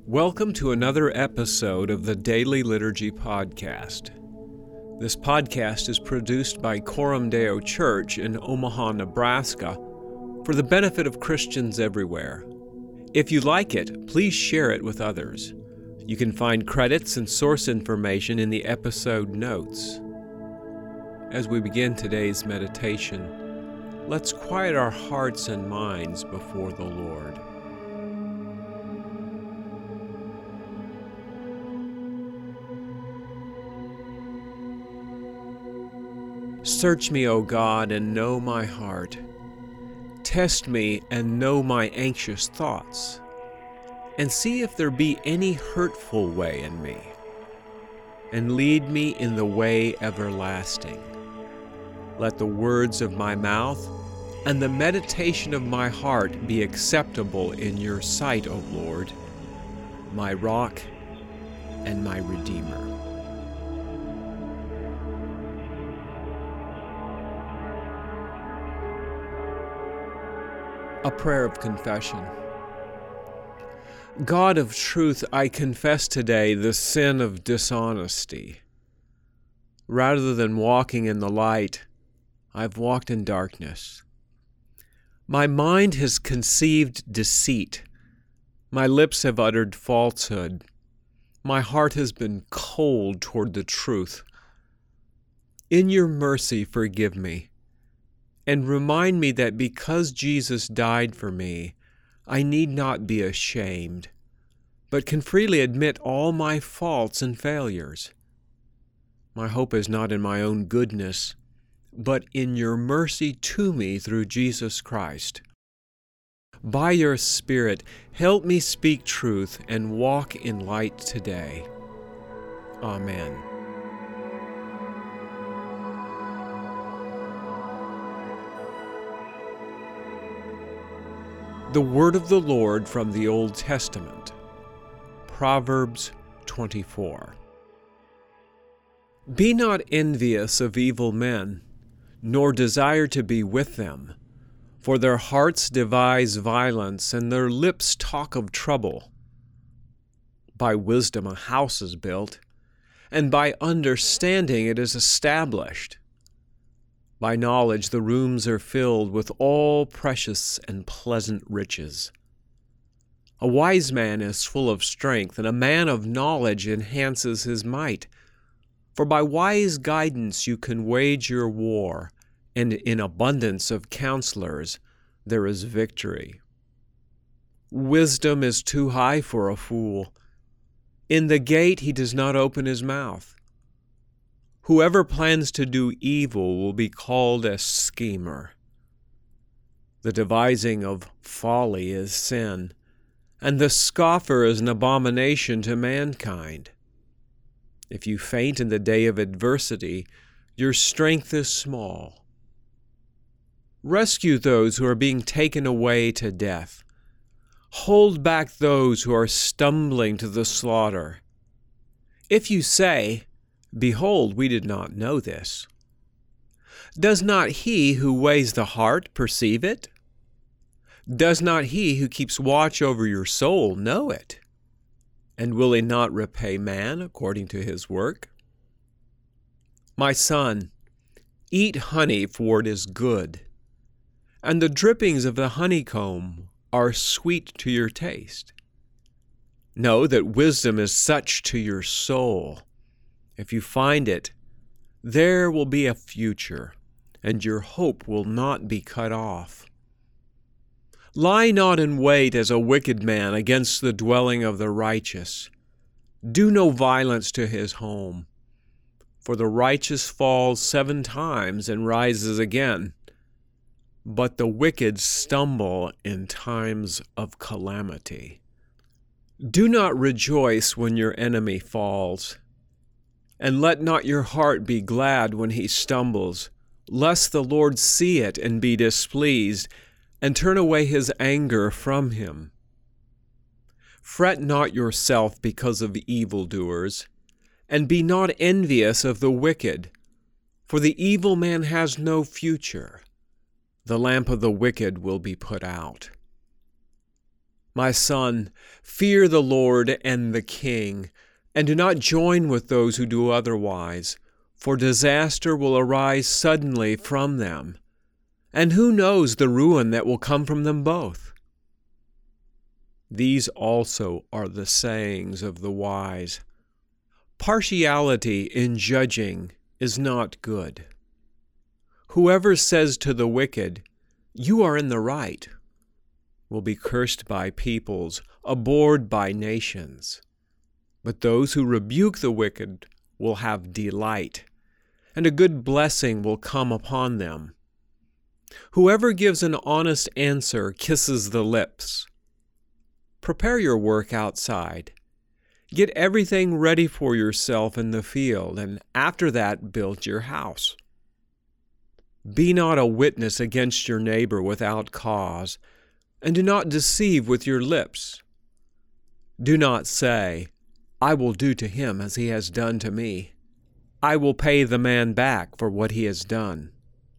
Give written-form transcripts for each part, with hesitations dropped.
Welcome to another episode of the Daily Liturgy Podcast. This podcast is produced by Coram Deo Church in Omaha, Nebraska, for the benefit of Christians everywhere. If you like it, please share it with others. You can find credits and source information in the episode notes. As we begin today's meditation, let's quiet our hearts and minds before the Lord. Search me, O God, and know my heart. Test me and know my anxious thoughts, and see if there be any hurtful way in me, and lead me in the way everlasting. Let the words of my mouth and the meditation of my heart be acceptable in your sight, O Lord, my rock and my redeemer. A prayer of confession. God of truth, I confess today the sin of dishonesty. Rather than walking in the light, I've walked in darkness. My mind has conceived deceit. My lips have uttered falsehood. My heart has been cold toward the truth. In your mercy, forgive me. And remind me that because Jesus died for me, I need not be ashamed, but can freely admit all my faults and failures. My hope is not in my own goodness, but in your mercy to me through Jesus Christ. By your Spirit, help me speak truth and walk in light today. Amen. The word of the Lord from the Old Testament, Proverbs 24. Be not envious of evil men, nor desire to be with them, for their hearts devise violence, and their lips talk of trouble. By wisdom a house is built, and by understanding it is established. By knowledge the rooms are filled with all precious and pleasant riches. A wise man is full of strength, and a man of knowledge enhances his might. For by wise guidance you can wage your war, and in abundance of counselors there is victory. Wisdom is too high for a fool. In the gate he does not open his mouth. Whoever plans to do evil will be called a schemer. The devising of folly is sin, and the scoffer is an abomination to mankind. If you faint in the day of adversity, your strength is small. Rescue those who are being taken away to death. Hold back those who are stumbling to the slaughter. If you say, Behold, we did not know this, does not he who weighs the heart perceive it? Does not he who keeps watch over your soul know it? And will he not repay man according to his work? My son, eat honey, for it is good, and the drippings of the honeycomb are sweet to your taste. Know that wisdom is such to your soul. If you find it, there will be a future, and your hope will not be cut off. Lie not in wait as a wicked man against the dwelling of the righteous. Do no violence to his home. For the righteous falls 7 times and rises again, but the wicked stumble in times of calamity. Do not rejoice when your enemy falls, and let not your heart be glad when he stumbles, lest the Lord see it and be displeased, and turn away his anger from him. Fret not yourself because of evildoers, and be not envious of the wicked, for the evil man has no future. The lamp of the wicked will be put out. My son, fear the Lord and the king, and do not join with those who do otherwise, for disaster will arise suddenly from them, and who knows the ruin that will come from them both? These also are the sayings of the wise. Partiality in judging is not good. Whoever says to the wicked, "You are in the right," will be cursed by peoples, abhorred by nations. But those who rebuke the wicked will have delight, and a good blessing will come upon them. Whoever gives an honest answer kisses the lips. Prepare your work outside. Get everything ready for yourself in the field, and after that build your house. Be not a witness against your neighbor without cause, and do not deceive with your lips. Do not say, "I will do to him as he has done to me. I will pay the man back for what he has done."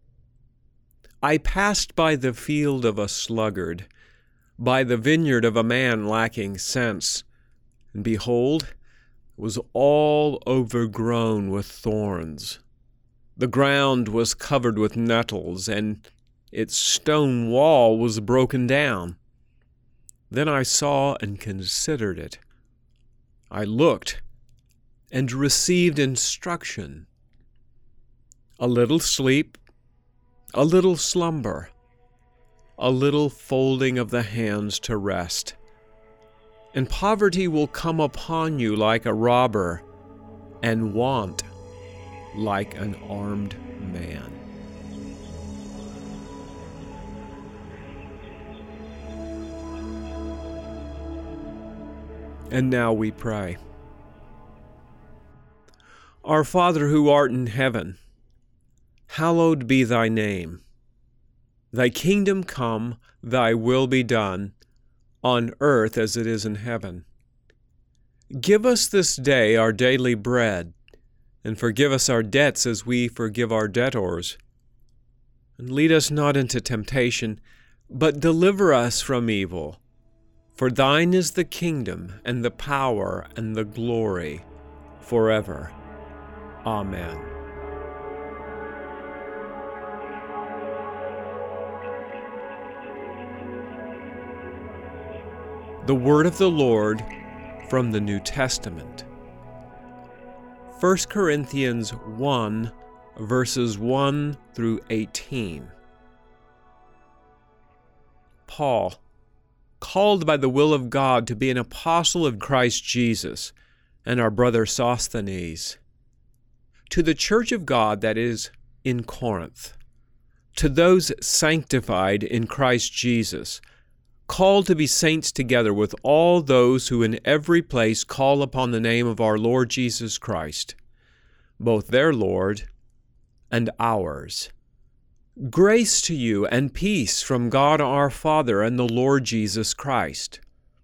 I passed by the field of a sluggard, by the vineyard of a man lacking sense, and behold, it was all overgrown with thorns. The ground was covered with nettles, and its stone wall was broken down. Then I saw and considered it. I looked and received instruction. A little sleep, a little slumber, a little folding of the hands to rest, and poverty will come upon you like a robber, and want like an armed man. And now we pray. Our Father who art in heaven, hallowed be thy name. Thy kingdom come, thy will be done, on earth as it is in heaven. Give us this day our daily bread, and forgive us our debts as we forgive our debtors. And lead us not into temptation, but deliver us from evil. For thine is the kingdom, and the power, and the glory, forever. Amen. The word of the Lord from the New Testament. 1 Corinthians 1, verses 1 through 18. Paul, called by the will of God to be an apostle of Christ Jesus, and our brother Sosthenes, to the church of God that is in Corinth, to those sanctified in Christ Jesus, called to be saints together with all those who in every place call upon the name of our Lord Jesus Christ, both their Lord and ours. Grace to you and peace from God our Father and the Lord Jesus Christ.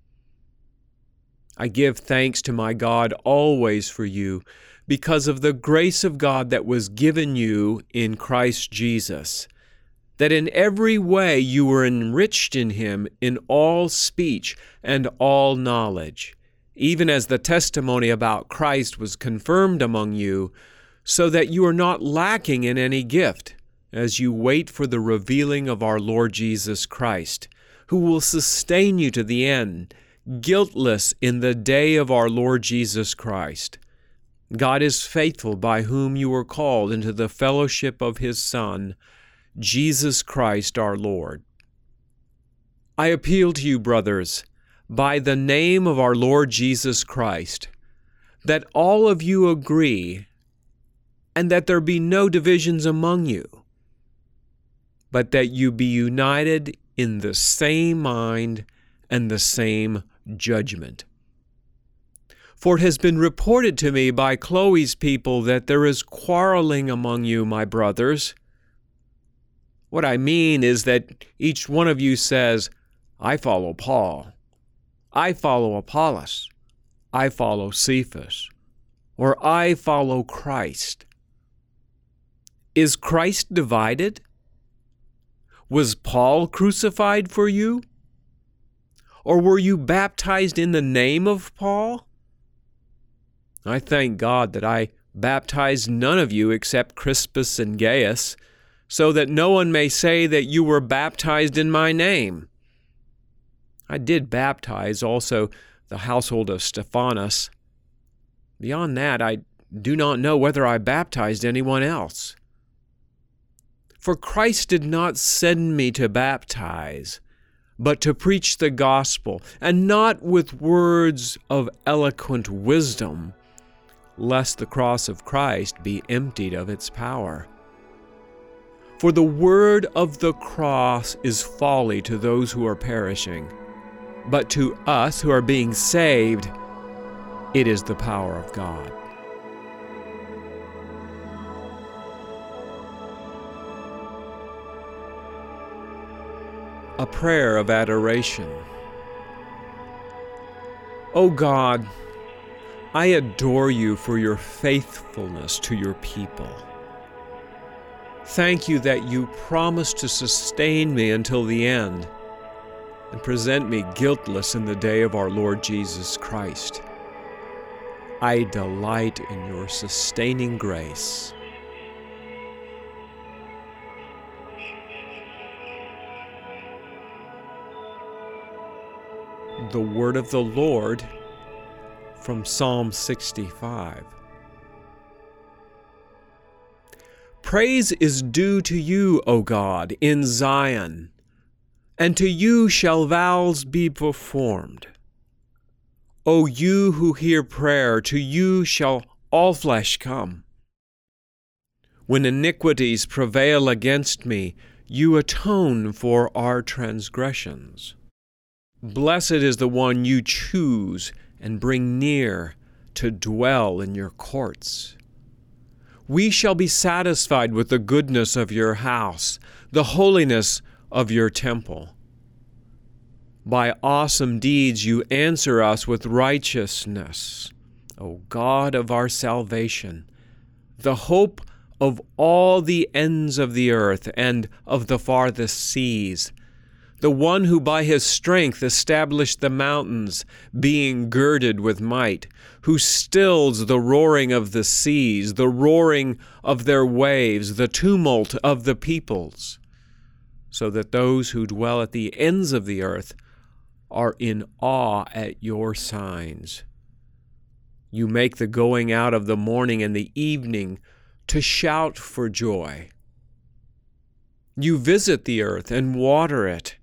I give thanks to my God always for you, because of the grace of God that was given you in Christ Jesus, that in every way you were enriched in him in all speech and all knowledge, even as the testimony about Christ was confirmed among you, so that you are not lacking in any gift, as you wait for the revealing of our Lord Jesus Christ, who will sustain you to the end, guiltless in the day of our Lord Jesus Christ. God is faithful, by whom you were called into the fellowship of his Son, Jesus Christ our Lord. I appeal to you, brothers, by the name of our Lord Jesus Christ, that all of you agree, and that there be no divisions among you, but that you be united in the same mind and the same judgment. For it has been reported to me by Chloe's people that there is quarreling among you, my brothers. What I mean is that each one of you says, "I follow Paul," "I follow Apollos," "I follow Cephas," or "I follow Christ." Is Christ divided? Was Paul crucified for you? Or were you baptized in the name of Paul? I thank God that I baptized none of you except Crispus and Gaius, so that no one may say that you were baptized in my name. I did baptize also the household of Stephanas. Beyond that, I do not know whether I baptized anyone else. For Christ did not send me to baptize, but to preach the gospel, and not with words of eloquent wisdom, lest the cross of Christ be emptied of its power. For the word of the cross is folly to those who are perishing, but to us who are being saved, it is the power of God. A prayer of adoration. O God, I adore you for your faithfulness to your people. Thank you that you promise to sustain me until the end and present me guiltless in the day of our Lord Jesus Christ. I delight in your sustaining grace. The word of the Lord from Psalm 65. Praise is due to you, O God, in Zion, and to you shall vows be performed. O you who hear prayer, to you shall all flesh come. When iniquities prevail against me, you atone for our transgressions. Blessed is the one you choose and bring near to dwell in your courts. We shall be satisfied with the goodness of your house, the holiness of your temple. By awesome deeds you answer us with righteousness, O God of our salvation, the hope of all the ends of the earth and of the farthest seas, the one who by his strength established the mountains, being girded with might, who stills the roaring of the seas, the roaring of their waves, the tumult of the peoples, so that those who dwell at the ends of the earth are in awe at your signs. You make the going out of the morning and the evening to shout for joy. You visit the earth and water it.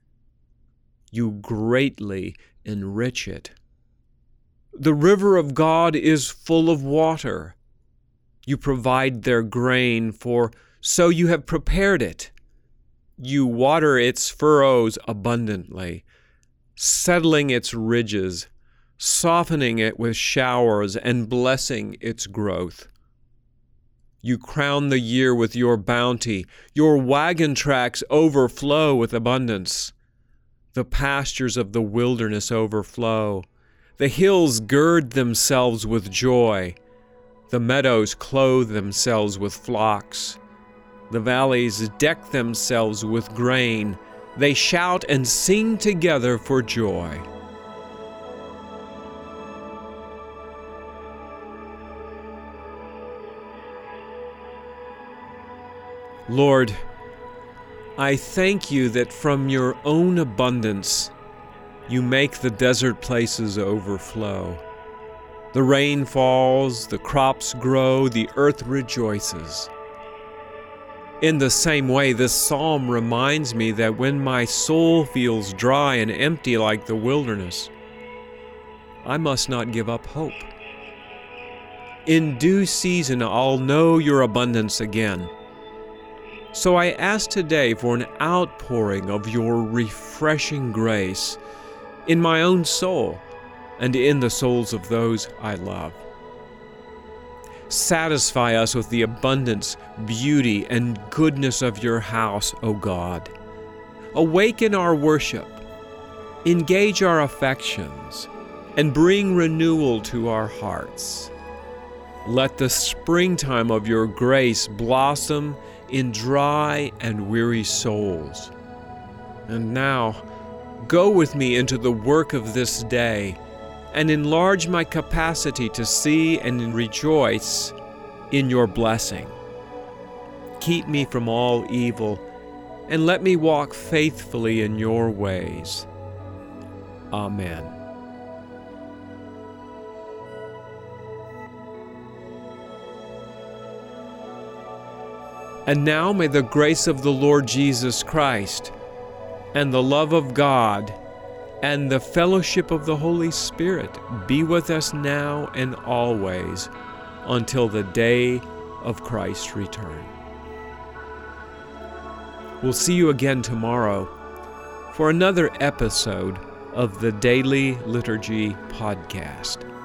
You greatly enrich it. The river of God is full of water. You provide their grain, for so you have prepared it. You water its furrows abundantly, settling its ridges, softening it with showers, and blessing its growth. You crown the year with your bounty. Your wagon tracks overflow with abundance. The pastures of the wilderness overflow. The hills gird themselves with joy. The meadows clothe themselves with flocks. The valleys deck themselves with grain. They shout and sing together for joy. Lord, I thank you that from your own abundance you make the desert places overflow. The rain falls, the crops grow, the earth rejoices. In the same way, this psalm reminds me that when my soul feels dry and empty like the wilderness, I must not give up hope. In due season, I'll know your abundance again. So I ask today for an outpouring of your refreshing grace in my own soul and in the souls of those I love. Satisfy us with the abundance, beauty, and goodness of your house, O God. Awaken our worship, engage our affections, and bring renewal to our hearts. Let the springtime of your grace blossom in dry and weary souls. And now, Go with me into the work of this day and enlarge my capacity to see and rejoice in your blessing. Keep me from all evil and let me walk faithfully in your ways. Amen. And now may the grace of the Lord Jesus Christ, and the love of God, and the fellowship of the Holy Spirit be with us now and always until the day of Christ's return. We'll see you again tomorrow for another episode of the Daily Liturgy Podcast.